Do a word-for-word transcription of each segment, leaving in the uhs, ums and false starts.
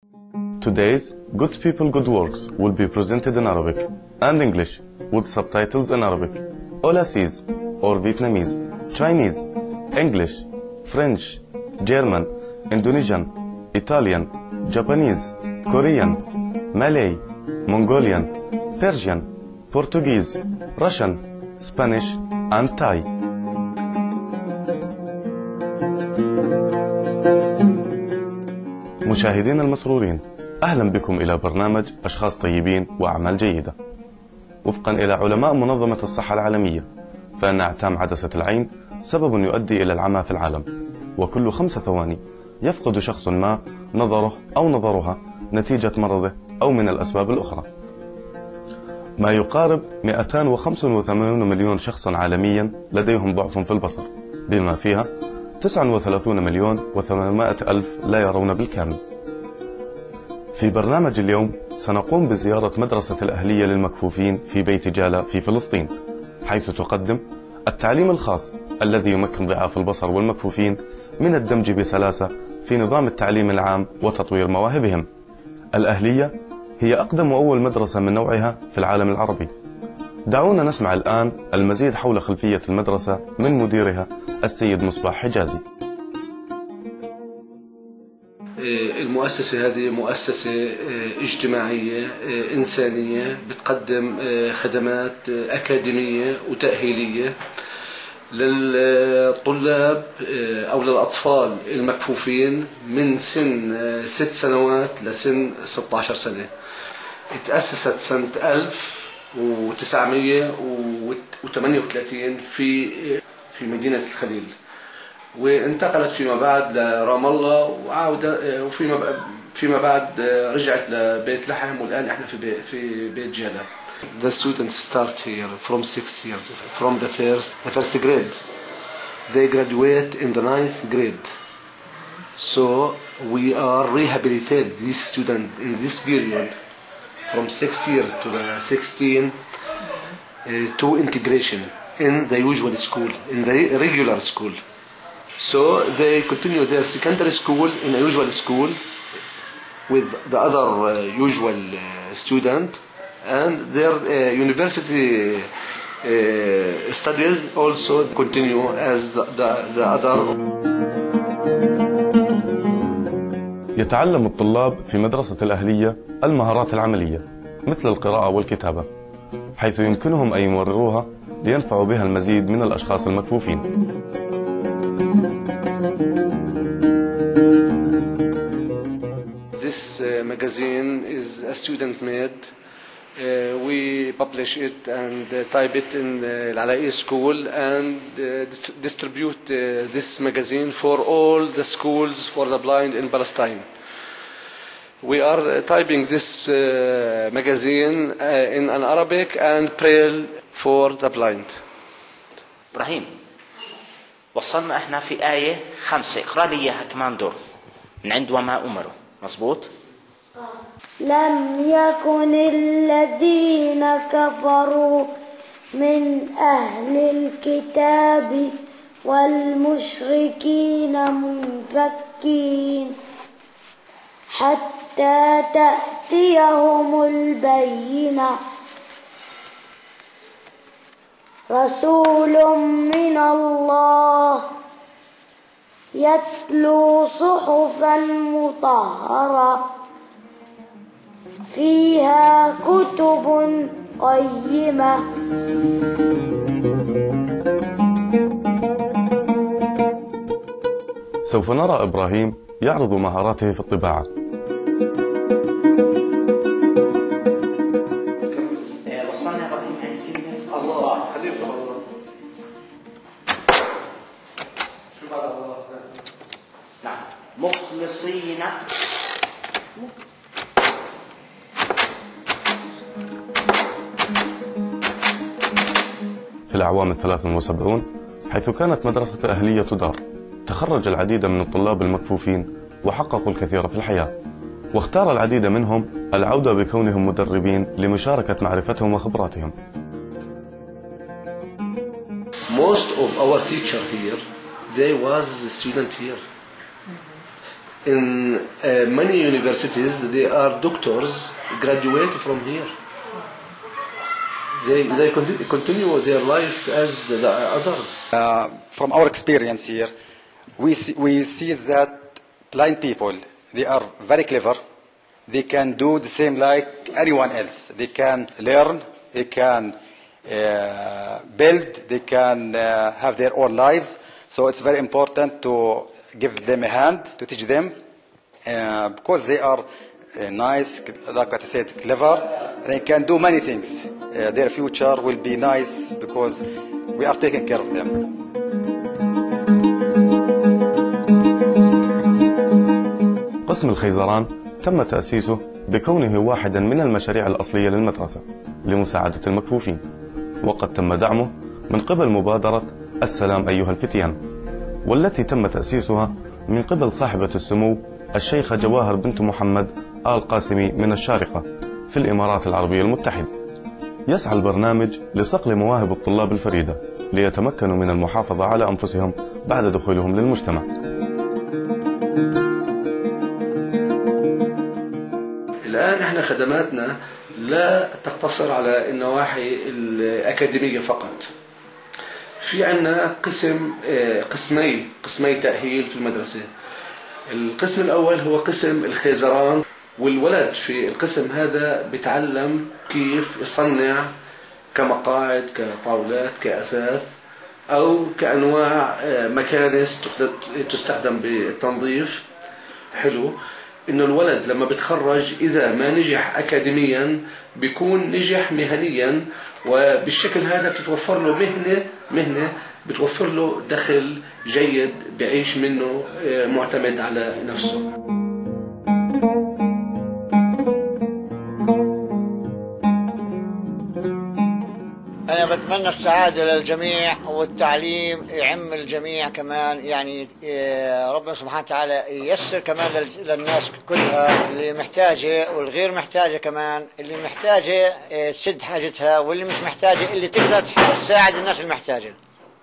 Today's Good People Good Works will be presented in Arabic and English with subtitles in Arabic, Aulasese or Vietnamese, Chinese, English, French, German, Indonesian, Italian, Japanese, Korean, Malay, Mongolian, Persian, Portuguese, Russian, Spanish and Thai. مشاهدينا المسرورين، أهلا بكم إلى برنامج أشخاص طيبين وأعمال جيدة. وفقا إلى علماء منظمة الصحة العالمية، فإن أعتام عدسة العين سبب يؤدي إلى العمى في العالم، وكل خمس ثواني يفقد شخص ما نظره أو نظرها نتيجة مرضه أو من الأسباب الأخرى. ما يقارب مئتين وخمسة وثمانين مليون شخص عالميا لديهم ضعف في البصر، بما فيها تسعة وثلاثين مليون وثمانمائة ألف لا يرون بالكامل. في برنامج اليوم سنقوم بزيارة مدرسة الأهلية للمكفوفين في بيت جالة في فلسطين، حيث تقدم التعليم الخاص الذي يمكن ضعاف البصر والمكفوفين من الدمج بسلاسة في نظام التعليم العام وتطوير مواهبهم. الأهلية هي أقدم وأول مدرسة من نوعها في العالم العربي. دعونا نسمع الآن المزيد حول خلفية المدرسة من مديرها السيد مصباح حجازي. المؤسسة هذه مؤسسة اجتماعية إنسانية بتقدم خدمات أكاديمية وتأهيلية للطلاب أو للأطفال المكفوفين من سن ست سنوات لسن ستة عشر سنة. تأسست سنة ألف وتسعمائة وثمانية وثلاثين في في مدينة الخليل، وانتقلت فيما بعد لرام الله وعودة، وفيما فيما بعد رجعت لبيت لحم، والآن احنا في بيت في بيت جالة. The students start here from six years, from the first the first grade. They graduate in the ninth grade. So we are rehabilitated these students in this period from six years to the sixteen uh, to integration in the usual school, in the regular school. So they continue their secondary school in a usual school with the other uh, usual uh, student, and their uh, university uh, studies also continue as the, the, the other. يتعلم الطلاب في مدرسة الأهلية المهارات العملية مثل القراءة والكتابة، حيث يمكنهم أن يمرروها لينفعوا بها المزيد من الأشخاص المكفوفين. This uh, magazine is a student made. Uh, we publish it and uh, type it in the Al-Alai school and uh, dis distribute uh, this magazine for all the schools for the blind in Palestine. We are uh, typing this uh, magazine uh, in an Arabic and Braille for the blind. إبراهيم، وصلنا احنا في آية خمسة، اقرأ لي إياها كمان دور من عند وما أمروا. مظبوط؟ لم يكن الذين كفروا من أهل الكتاب والمشركين منفكين حتى تأتيهم البينة. رسول من الله يتلو صحفا مطهرة فيها كتب قيمة. سوف نرى إبراهيم يعرض مهاراته في الطباعة. وصلنا إبراهيم عند كلمة الله. خليه في الله. شو هذا الله؟ نعم، مخلصين. في الأعوام الثلاث وسبعون، حيث كانت مدرسة الأهلية تدار، تخرج العديد من الطلاب المكفوفين وحققوا الكثير في الحياة، واختار العديد منهم العودة بكونهم مدربين لمشاركة معرفتهم وخبراتهم. Most of our teacher here, they was student here. in uh, many universities, they are doctors graduate from here. They, they continue, continue their life as the others. Uh, from our experience here, we see, we see that blind people, they are very clever. They can do the same like anyone else. They can learn, they can uh, build, they can uh, have their own lives. So it's very important to give them a hand, to teach them, uh, because they are uh, nice, like I said, clever. They can do many things. Uh, their future will be nice because we are taking care of them. قسم الخيزران تم تأسيسه بكونه واحدا من المشاريع الأصلية للمدرسة لمساعدة المكفوفين، وقد تم دعمه من قبل مبادرة السلام أيها الفتيان، والتي تم تأسيسها من قبل صاحبة السمو الشيخة جواهر بنت محمد آل قاسمي من الشارقة في الإمارات العربية المتحدة. يسعى البرنامج لصقل مواهب الطلاب الفريدة ليتمكنوا من المحافظة على أنفسهم بعد دخولهم للمجتمع. الآن احنا خدماتنا لا تقتصر على النواحي الأكاديمية فقط. في عنا قسم قسمي قسمي تأهيل في المدرسة. القسم الأول هو قسم الخيزران، والولد في القسم هذا بيتعلم كيف يصنع كمقاعد، كطاولات، كأثاث، أو كأنواع مكانس تستخدم بالتنظيف. حلو إنه الولد لما بتخرج إذا ما نجح أكاديميا بيكون نجح مهنيا، وبالشكل هذا بتتوفر له مهنة مهنة بتوفر له دخل جيد بعيش منه معتمد على نفسه. أنا بتمنى السعادة للجميع والتعليم يعم الجميع كمان، يعني ربنا سبحانه وتعالى ييسر كمان للناس كلها، اللي محتاجة والغير محتاجة كمان، اللي محتاجة تسد حاجتها واللي مش محتاجة اللي تقدر تساعد الناس المحتاجة.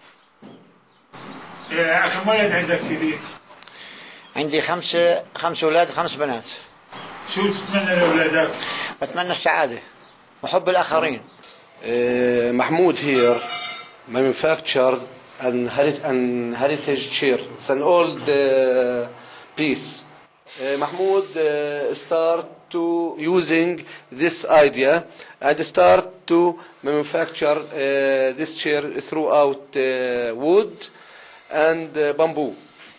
كم ولد عندك سيدي؟ عندي خمسة خمسة أولاد وخمس بنات. شو تتمنى لأولادك؟ أتمنى السعادة وحب الآخرين. Uh, Mahmoud here manufactured an, herit an heritage chair. It's an old uh, piece. Uh, Mahmoud uh, start to using this idea and start to manufacture uh, this chair throughout uh, wood and uh, bamboo.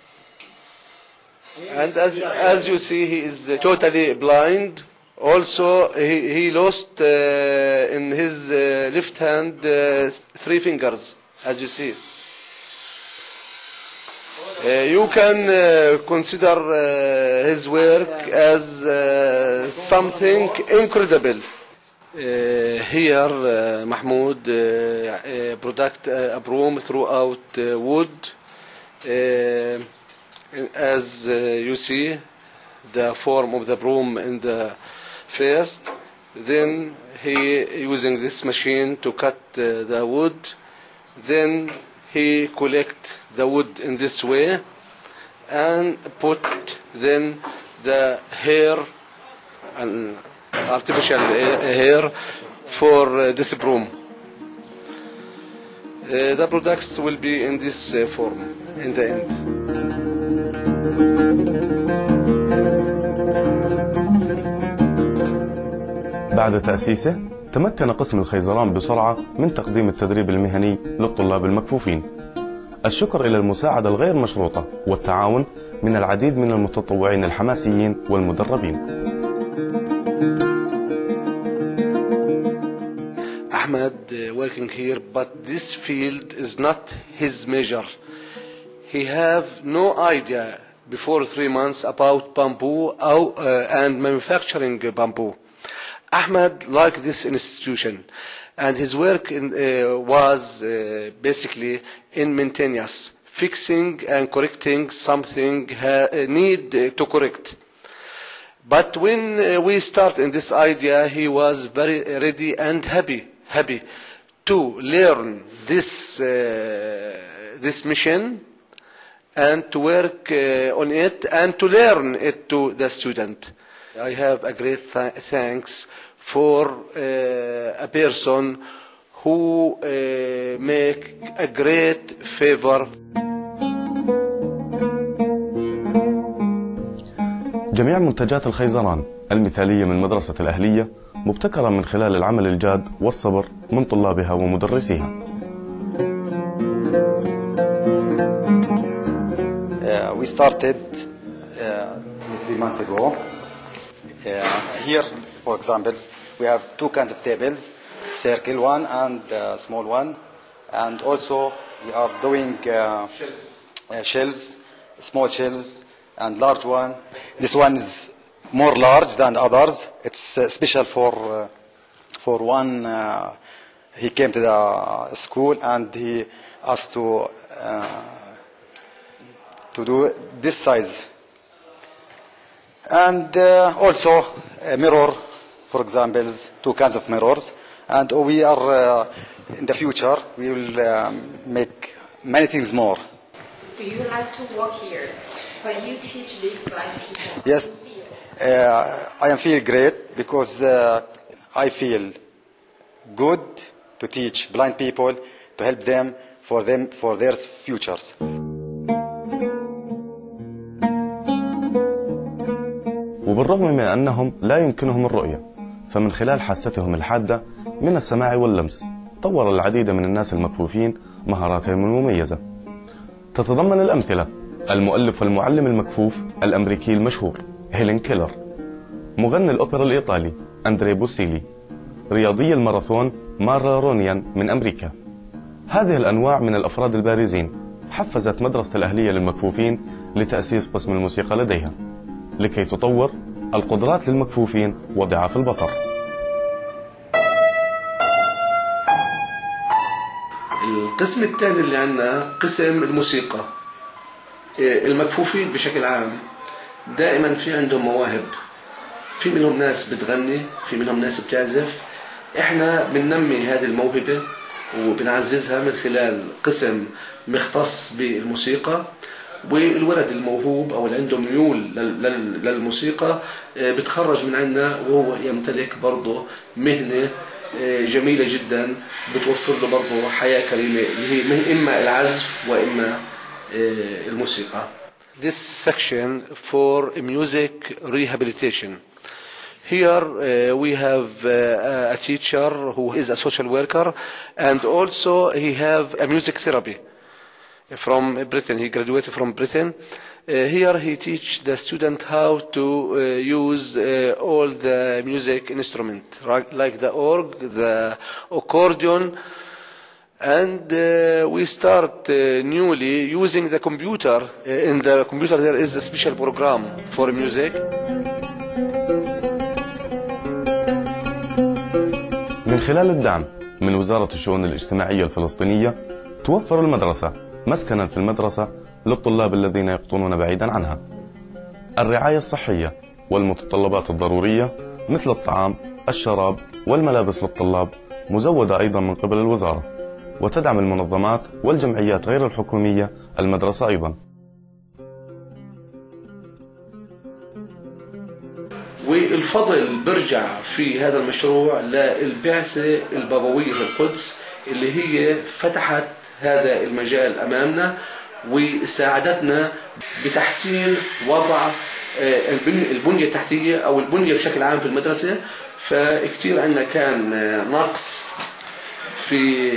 And as, as you see, he is totally blind. Also, he, he lost uh, in his uh, left hand uh, three fingers, as you see. Uh, you can uh, consider uh, his work as uh, something incredible. Uh, here, uh, Mahmoud uh, uh, product uh, a broom throughout uh, wood. Uh, as uh, you see, the form of the broom in the first, then he using this machine to cut uh, the wood, then he collect the wood in this way and put then the hair, an artificial hair for uh, this broom. Uh, the products will be in this uh, form in the end. بعد تأسيسه تمكن قسم الخيزران بسرعة من تقديم التدريب المهني للطلاب المكفوفين. الشكر إلى المساعدة الغير مشروطة والتعاون من العديد من المتطوعين الحماسيين والمدربين. Ahmed uh, working here, but this field is not his major. He have no idea before three months about bamboo uh, and manufacturing bamboo. Ahmed liked this institution, and his work in, uh, was uh, basically in maintenance, fixing and correcting something ha need uh, to correct. But when uh, we start in this idea, he was very ready and happy, happy to learn this uh, this mission and to work uh, on it and to learn it to the student. I have a great th thanks for uh, a person who uh, make a great favor. جميع منتجات الخيزران المثالية من مدرسة الأهلية مبتكرة من خلال العمل الجاد والصبر من طلابها ومدرسيها. Uh, we started uh, three months ago. Uh, here, for example, we have two kinds of tables, circle one and uh, small one, and also we are doing uh, shelves. Uh, shelves, small shelves and large one. This one is more large than the others. It's uh, special for uh, for one. Uh, he came to the school and he asked to uh, to do this size. And uh, also a mirror, for example, two kinds of mirrors. And we are uh, in the future we will um, make many things more. Do you like to work here when you teach these blind people? Yes, uh, I am feel great because uh, I feel good to teach blind people, to help them for them for their futures. وبالرغم من أنهم لا يمكنهم الرؤية، فمن خلال حاستهم الحادة من السماع واللمس طور العديد من الناس المكفوفين مهاراتهم المميزة. تتضمن الأمثلة المؤلف والمعلم المكفوف الأمريكي المشهور هيلين كيلر، مغني الأوبرا الإيطالي أندري بوسيلي، رياضي الماراثون مارا رونيان من أمريكا. هذه الأنواع من الأفراد البارزين حفزت مدرسة الأهلية للمكفوفين لتأسيس قسم الموسيقى لديها لكي تطور القدرات للمكفوفين وضعاف البصر. القسم الثاني اللي عندنا قسم الموسيقى. المكفوفين بشكل عام دائما في عندهم مواهب، في منهم ناس بتغني، في منهم ناس بتعزف. احنا بننمي هذه الموهبة وبنعززها من خلال قسم مختص بالموسيقى، والولد الموهوب او اللي عنده ميول للموسيقى بتخرج من عندنا وهو يمتلك برضه مهنة جميلة جدا بتوفر له برضه حياة كريمة اللي هي إما العزف وإما الموسيقى. This section for music rehabilitation. Here uh, we have uh, a teacher who is a social worker, and also he have a music therapy from Britain. He graduated from Britain. Uh, here he teach the student how to uh, use uh, all the music instrument, right? Like the org, the accordion, and uh, we start uh, newly using the computer. Uh, in the computer there is a special program for music. من خلال الدعم من وزارة الشؤون الاجتماعية الفلسطينية توفر المدرسة مسكنا في المدرسة للطلاب الذين يقطنون بعيدا عنها. الرعاية الصحية والمتطلبات الضرورية مثل الطعام، الشراب والملابس للطلاب مزودة أيضا من قبل الوزارة، وتدعم المنظمات والجمعيات غير الحكومية المدرسة أيضا. والفضل برجع في هذا المشروع للبعثة البابوية في القدس اللي هي فتحت هذا المجال أمامنا وساعدتنا بتحسين وضع البنية التحتية أو البنية بشكل عام في المدرسة. فكتير عندنا كان نقص في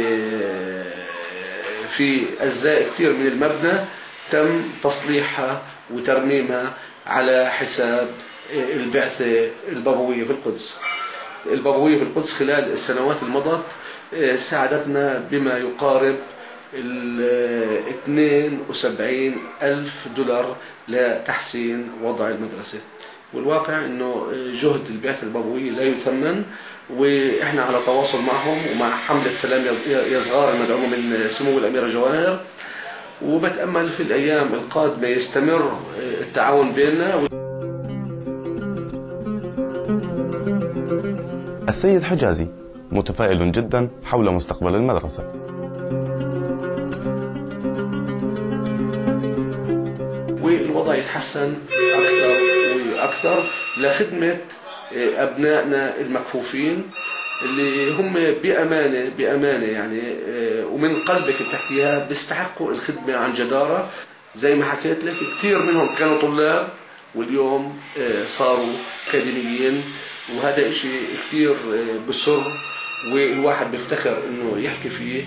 في أجزاء كتير من المبنى تم تصليحها وترميمها على حساب البعثة البابوية في القدس. البابوية في القدس خلال السنوات المضت ساعدتنا بما يقارب ال اثنين وسبعين ألف دولار لتحسين وضع المدرسة. والواقع انه جهد البعثة البابوية لا يثمن، واحنا على تواصل معهم ومع حملة سلام يا صغار المدعومة من سمو الأميرة جواهر، وبتأمل في الأيام القادمة يستمر التعاون بيننا. السيد حجازي متفائل جدا حول مستقبل المدرسة. الوضع يتحسن أكثر وأكثر لخدمة أبنائنا المكفوفين اللي هم بأمانة بأمانة يعني ومن قلبك بتحكيها بيستحقوا الخدمة عن جدارة. زي ما حكيت لك كثير منهم كانوا طلاب واليوم صاروا أكاديميين، وهذا إشي كثير بسر والواحد بيفتخر إنه يحكي فيه.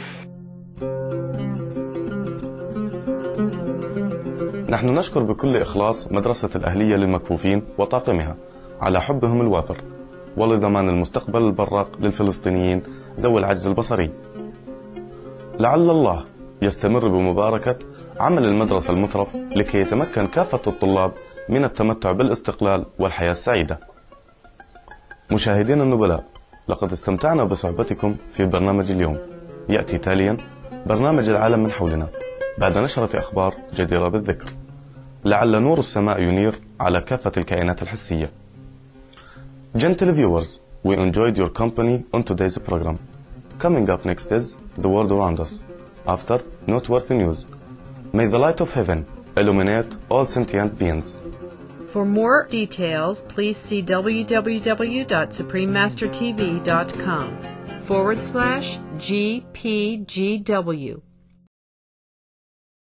نحن نشكر بكل إخلاص مدرسة الأهلية للمكفوفين وطاقمها على حبهم الوافر ولضمان المستقبل البراق للفلسطينيين ذوي العجز البصري. لعل الله يستمر بمباركة عمل المدرسة المترف لكي يتمكن كافة الطلاب من التمتع بالاستقلال والحياة السعيدة. مشاهدينا النبلاء، لقد استمتعنا بصحبتكم في برنامج اليوم. يأتي تاليا برنامج العالم من حولنا بعد نشرة أخبار جديرة بالذكر، لعل نور السماء ينير على كافة الكائنات الحسية. Gentle viewers, we enjoyed your company on today's program. Coming up next is The World Around Us. After, noteworthy news. May the light of heaven illuminate all sentient beings. For more details, please see www.suprememastertv.com forward slash GPGW.